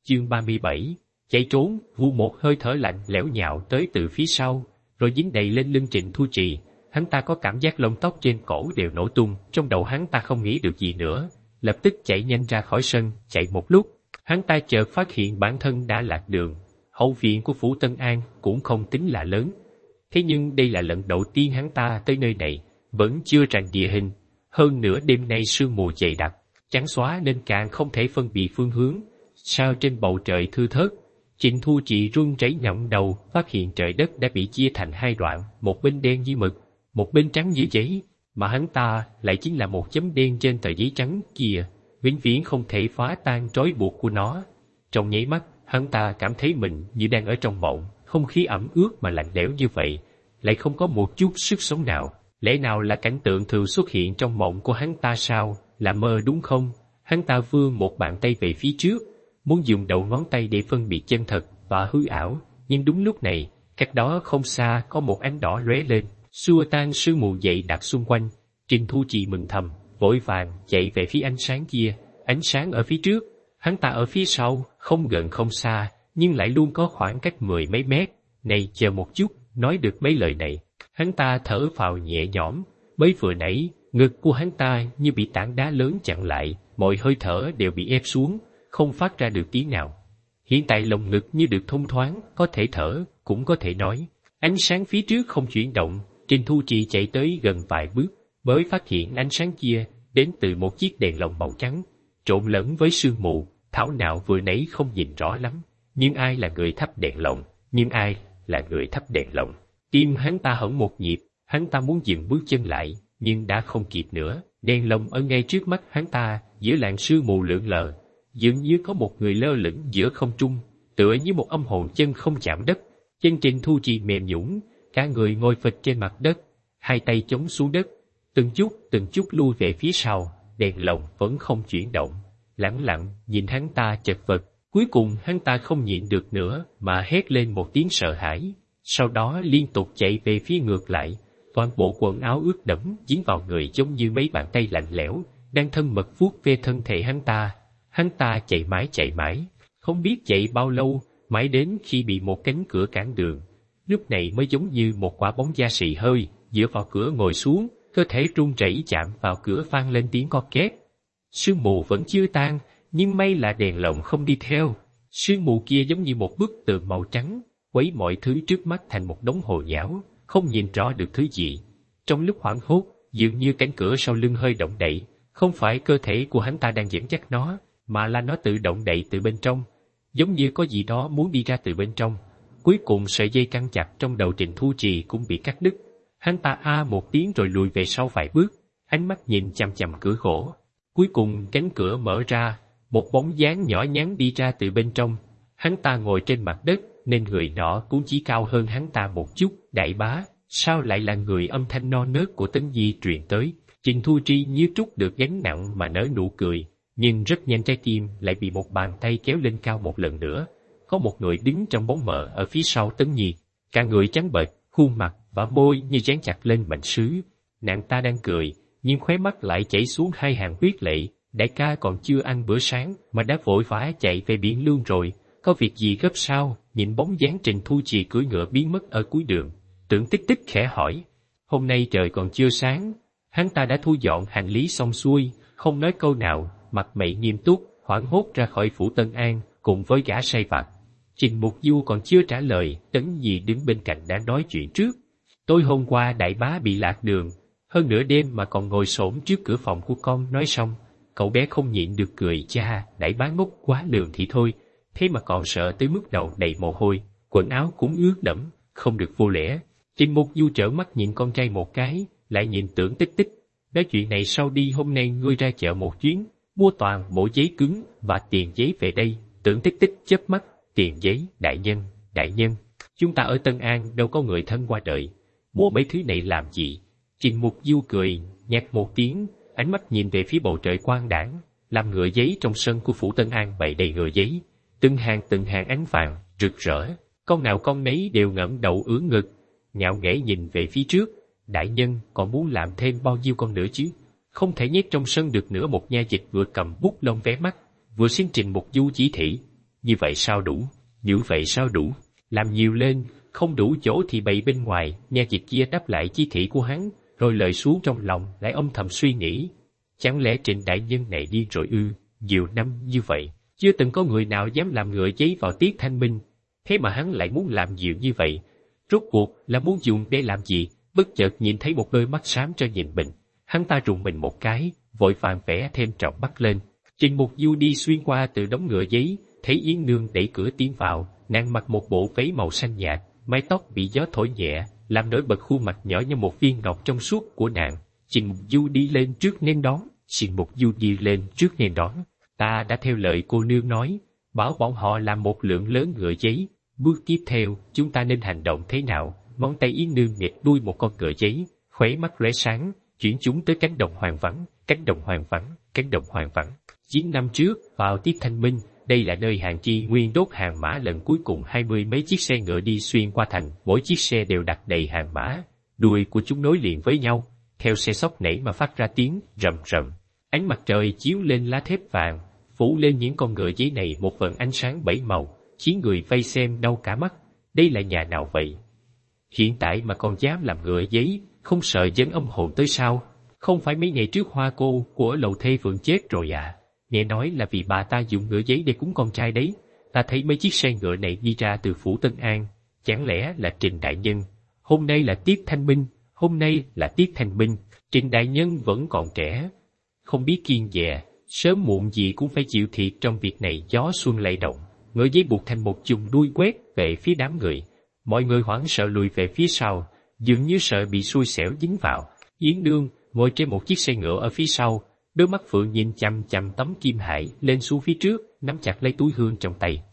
Chương 37, chạy trốn. Vu một hơi thở lạnh lẽo nhạo tới từ phía sau, rồi dính đầy lên lưng Trịnh Thu Trì. Hắn ta có cảm giác lông tóc trên cổ đều nổ tung, trong đầu hắn ta không nghĩ được gì nữa, lập tức chạy nhanh ra khỏi sân. Chạy một lúc, hắn ta chợt phát hiện bản thân đã lạc đường. Hậu viện của phủ Tân An cũng không tính là lớn, thế nhưng đây là lần đầu tiên hắn ta tới nơi này, vẫn chưa rành địa hình. Hơn nữa đêm nay sương mù dày đặc, trắng xóa nên càng không thể phân biệt phương hướng. Sao trên bầu trời thưa thớt, Trịnh Thu Trì run rẩy ngẩng đầu, phát hiện trời đất đã bị chia thành hai đoạn, một bên đen như mực, một bên trắng như giấy, mà hắn ta lại chính là một chấm đen trên tờ giấy trắng kia, vĩnh viễn không thể phá tan trói buộc của nó. Trong nháy mắt, hắn ta cảm thấy mình như đang ở trong mộng, không khí ẩm ướt mà lạnh lẽo như vậy, lại không có một chút sức sống nào. Lẽ nào là cảnh tượng thường xuất hiện trong mộng của hắn ta sao? Là mơ đúng không? Hắn ta vươn một bàn tay về phía trước, muốn dùng đầu ngón tay để phân biệt chân thật và hư ảo, nhưng đúng lúc này, cách đó không xa có một ánh đỏ lóe lên, xua tan sương mù dày đặc xung quanh. Trịnh Thu Trì mừng thầm, vội vàng chạy về phía ánh sáng kia. Ánh sáng ở phía trước, hắn ta ở phía sau, không gần không xa, nhưng lại luôn có khoảng cách mười mấy mét. Này, chờ một chút. Nói được mấy lời này, hắn ta thở phào nhẹ nhõm. Mới vừa nãy, ngực của hắn ta như bị tảng đá lớn chặn lại, mọi hơi thở đều bị ép xuống, không phát ra được tiếng nào. Hiện tại lồng ngực như được thông thoáng, có thể thở, cũng có thể nói. Ánh sáng phía trước không chuyển động, Trịnh Thu Trì chạy tới gần vài bước, mới phát hiện ánh sáng kia đến từ một chiếc đèn lồng màu trắng, trộn lẫn với sương mù. Thảo nào vừa nãy không nhìn rõ lắm, nhưng ai là người thắp đèn lồng? Nhưng ai là người thắp đèn lồng? Tim hắn ta hẫng một nhịp, hắn ta muốn dừng bước chân lại, nhưng đã không kịp nữa. Đèn lồng ở ngay trước mắt hắn ta, giữa làn sương mù lượn lờ, dường như có một người lơ lửng giữa không trung, tựa như một âm hồn chân không chạm đất. Chân Trịnh Thu Trì mềm nhũn, cả người ngồi phịch trên mặt đất, hai tay chống xuống đất, từng chút lui về phía sau. Đèn lồng vẫn không chuyển động, lẳng lặng nhìn hắn ta chật vật. Cuối cùng hắn ta không nhịn được nữa mà hét lên một tiếng sợ hãi, sau đó liên tục chạy về phía ngược lại. Toàn bộ quần áo ướt đẫm dính vào người giống như mấy bàn tay lạnh lẽo đang thân mật vuốt ve thân thể hắn ta. Hắn ta chạy mãi, không biết chạy bao lâu, mãi đến khi bị một cánh cửa cản đường. Lúc này mới giống như một quả bóng da xì hơi, dựa vào cửa ngồi xuống, cơ thể run rẩy chạm vào cửa vang lên tiếng co két. Sương mù vẫn chưa tan, nhưng may là đèn lồng không đi theo. Sương mù kia giống như một bức tường màu trắng, quấy mọi thứ trước mắt thành một đống hồ nhão, không nhìn rõ được thứ gì. Trong lúc hoảng hốt, dường như cánh cửa sau lưng hơi động đậy, không phải cơ thể của hắn ta đang dẫn dắt nó, mà là nó tự động đậy từ bên trong, giống như có gì đó muốn đi ra từ bên trong. Cuối cùng sợi dây căng chặt trong đầu Trịnh Thu Trì cũng bị cắt đứt. Hắn ta a một tiếng rồi lùi về sau vài bước, ánh mắt nhìn chằm chằm cửa gỗ. Cuối cùng cánh cửa mở ra, một bóng dáng nhỏ nhắn đi ra từ bên trong. Hắn ta ngồi trên mặt đất, nên người nọ cũng chỉ cao hơn hắn ta một chút. Đại bá, sao lại là người? Âm thanh non nớt của Tấn Di truyền tới. Trịnh Thu Trì như trút được gánh nặng mà nở nụ cười, nhưng rất nhanh trái tim lại bị một bàn tay kéo lên cao một lần nữa. Có một người đứng trong bóng mờ ở phía sau Tấn Nhi, cả người trắng bệch, khuôn mặt và môi như dán chặt lên mảnh sứ. Nàng ta đang cười, nhưng khóe mắt lại chảy xuống hai hàng huyết lệ. Đại ca còn chưa ăn bữa sáng mà đã vội vã chạy về Biển Lương rồi, có việc gì gấp sao? Nhìn bóng dáng Trịnh Thu Trì cưỡi ngựa biến mất ở cuối đường, Tưởng Tích Tích khẽ hỏi. Hôm nay trời còn chưa sáng. Hắn ta đã thu dọn hành lý xong xuôi, không nói câu nào, mặt mày nghiêm túc, hoảng hốt ra khỏi phủ Tân An cùng với gã sai vặt. Trình Mục Du còn chưa trả lời, Tấn Nhi đứng bên cạnh đã nói chuyện trước. Tối hôm qua đại bá bị lạc đường, hơn nửa đêm mà còn ngồi xổm trước cửa phòng của con. Nói xong, cậu bé không nhịn được cười. Cha, đại bá ngốc quá lường thì thôi, thế mà còn sợ tới mức đầu đầy mồ hôi, quần áo cũng ướt đẫm, không được vô lễ. Trình Mục Du trợn mắt nhìn con trai một cái, lại nhìn Tưởng Tích Tích. Nói chuyện này sau đi, hôm nay ngươi ra chợ một chuyến, mua toàn bộ giấy cứng và tiền giấy về đây. Tưởng Tích Tích chớp mắt. Tiền giấy? Đại nhân, chúng ta ở Tân An đâu có người thân qua đời, mua mấy thứ này làm gì? Trình Mục Du cười nhạt một tiếng, ánh mắt nhìn về phía bầu trời quang đãng. Làm ngựa giấy trong sân của phủ Tân An bày đầy ngựa giấy, từng hàng ánh vàng rực rỡ, con nào con nấy đều ngẩng đầu ưỡn ngực, ngạo nghễ nhìn về phía trước. Đại nhân còn muốn làm thêm bao nhiêu con nữa chứ? Không thể nhét trong sân được nữa. Một nha dịch vừa cầm bút lông vé mắt, vừa xin Trình Mục Du chỉ thị. như vậy sao đủ, như vậy sao đủ, làm nhiều lên, không đủ chỗ thì bày bên ngoài, nha dịch kia đáp lại chỉ thị của hắn, rồi lời xuống trong lòng lại âm thầm suy nghĩ. Chẳng lẽ Trịnh đại nhân này điên rồi ư, nhiều năm như vậy, chưa từng có người nào dám làm ngựa giấy vào tiết thanh minh, thế mà hắn lại muốn làm nhiều như vậy, rốt cuộc là muốn dùng để làm gì? Bất chợt nhìn thấy một đôi mắt xám cho nhìn mình, hắn ta rùng mình một cái, vội vàng vẽ thêm trọng mắt lên. Trình Mục Du đi xuyên qua từ đống ngựa giấy, thấy Yến Nương đẩy cửa tiến vào, nàng mặc một bộ váy màu xanh nhạt, mái tóc bị gió thổi nhẹ, làm nổi bật khuôn mặt nhỏ như một viên ngọc trong suốt của nàng. Trình Mục Du đi lên trước nên đón, Trình Mục Du đi lên trước nên đón. Ta đã theo lời cô nương nói, bảo bọn họ làm một lượng lớn ngựa giấy. Bước tiếp theo, chúng ta nên hành động thế nào? Ngón tay Yến Nương nghịch đuôi một con ngựa giấy, khóe mắt lóe sáng, chuyển chúng tới cánh đồng hoang vắng, cánh đồng hoang vắng, cánh đồng hoang vắng. 9 năm trước, vào tiết thanh minh, đây là nơi Hàn Chi Nguyên đốt hàng mã lần cuối cùng 20 mấy chiếc xe ngựa đi xuyên qua thành, mỗi chiếc xe đều đặt đầy hàng mã, đuôi của chúng nối liền với nhau, theo xe xốc nảy mà phát ra tiếng rầm rầm. Ánh mặt trời chiếu lên lá thép vàng, phủ lên những con ngựa giấy này một vầng ánh sáng bảy màu, khiến người vây xem đau cả mắt. Đây là nhà nào vậy? Hiện tại mà còn dám làm ngựa giấy, không sợ dẫn âm hồn tới sao? Không phải mấy ngày trước Hoa cô của Lầu Thê Phượng chết rồi à? Nghe nói là vì bà ta dùng ngựa giấy để cúng con trai đấy. Ta thấy mấy chiếc xe ngựa này đi ra từ phủ Tân An, chẳng lẽ là Trình đại nhân? Hôm nay là tiết thanh minh, hôm nay là tiết thanh minh, Trình đại nhân vẫn còn trẻ, không biết kiêng dè, sớm muộn gì cũng phải chịu thiệt trong việc này. Gió xuân lay động, ngựa giấy buộc thành một chùm đuôi quét về phía đám người. Mọi người hoảng sợ lùi về phía sau, dường như sợ bị xui xẻo dính vào. Yến Nương ngồi trên một chiếc xe ngựa ở phía sau, đôi mắt phượng nhìn chằm chằm tấm kim hại lên xuống phía trước, nắm chặt lấy túi hương trong tay.